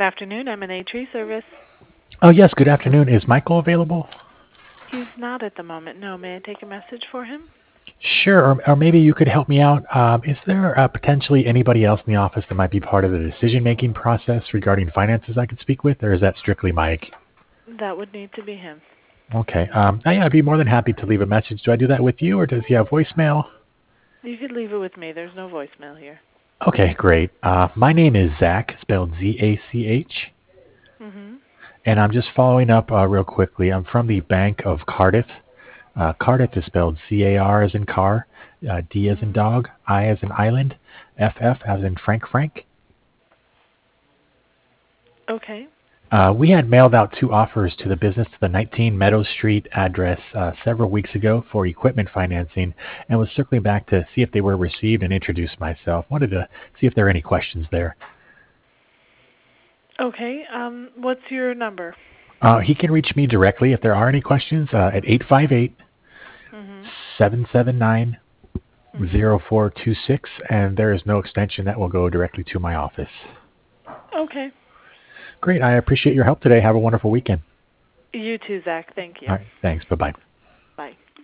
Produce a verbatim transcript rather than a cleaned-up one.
afternoon, M and A Tree Service. Oh, yes, good afternoon. Is Michael available? He's not at the moment. No, may I take a message for him? Sure, or, or maybe you could help me out. Um, is there uh, potentially anybody else in the office that might be part of the decision-making process regarding finances I could speak with, or is that strictly Mike? That would need to be him. Okay. Um, oh, yeah, I'd be more than happy to leave a message. Do I do that with you, or does he have voicemail? You could leave it with me. There's no voicemail here. Okay, great. Uh, my name is Zach, spelled Z A C H, Mm-hmm. and I'm just following up uh, real quickly. I'm from the Bank of Cardiff. Uh, Cardiff is spelled C A R as in car, uh, D as in Mm-hmm. dog, I as in island, F F as in Frank Frank. Okay. Uh, we had mailed out two offers to the business to the nineteen Meadow Street address uh, several weeks ago for equipment financing, and was circling back to see if they were received and introduce myself. Wanted to see if there are any questions there. Okay. Um, what's your number? Uh, he can reach me directly if there are any questions uh, at eight five eight, Mm-hmm. seven seven nine, Mm-hmm. zero four two six, and there is no extension that will go directly to my office. Okay. Great. I appreciate your help today. Have a wonderful weekend. You too, Zach. Thank you. All right. Thanks. Bye-bye.